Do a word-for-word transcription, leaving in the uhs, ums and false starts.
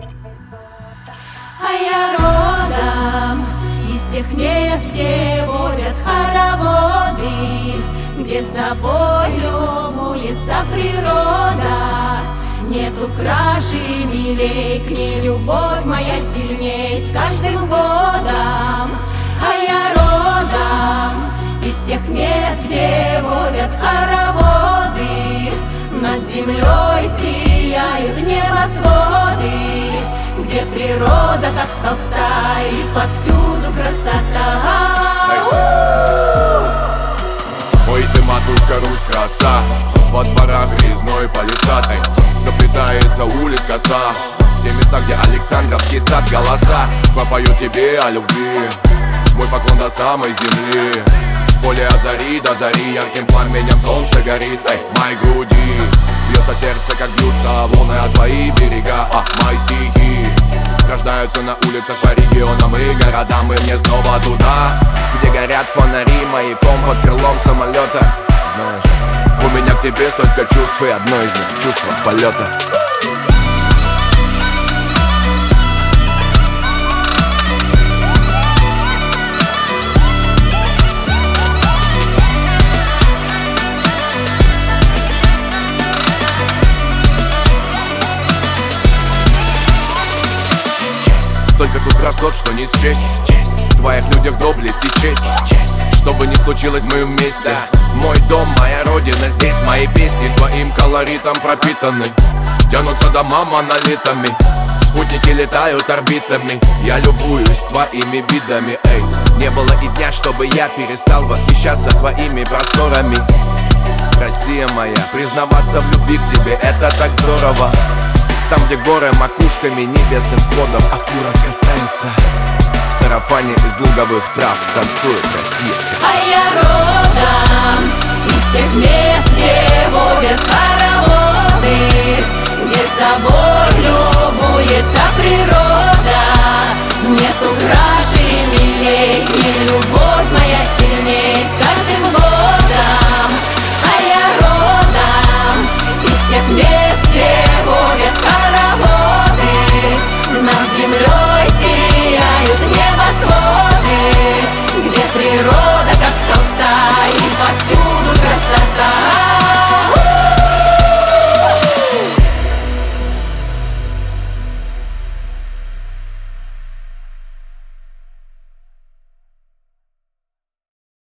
А я родом из тех мест, где водят хороводы, где собой любуется природа. Нету краше и милей, к ней любовь моя сильней с каждым годом. А я родом из тех мест, где водят хороводы, над землей сияют небосводы, где природа как с холста и повсюду красота. Ой, ты, матушка Русь, краса, во дворах грязной полисадой заплетается улиц коса, в те места, где Александровский сад. Голоса пропоют тебе о любви, мой поклон до самой земли. В поле от зари до зари ярким пламенем солнце горит, эй, моей груди. Бьется сердце, как бьются волны о твои берега, а мои стихи рождаются на улицах по регионам и городам. И мне снова туда, где горят фонари маяком под крылом самолета. Знаешь, у меня к тебе столько чувств, и одно из них — чувство полета. Столько тут красот, что не счесть. В твоих людях доблесть и честь. Что бы ни случилось, мы вместе. Мой дом, моя родина здесь. Мои песни твоим колоритом пропитаны, тянутся дома монолитами. Спутники летают орбитами, я любуюсь твоими видами. Эй, не было и дня, чтобы я перестал восхищаться твоими просторами. Россия моя, признаваться в любви к тебе — это так здорово. Там, где горы макушками небесных сводов аккурат касается, в сарафане из луговых трав танцует Россия. А я родом из тех мест, где водят хороводы, где собой любуется природа. Нету краше и милей, и любовь моя сильней с каждым годом. А я родом из тех мест, где водят хороводы, над землей сияют небосводы, где природа как с холста и повсюду красота.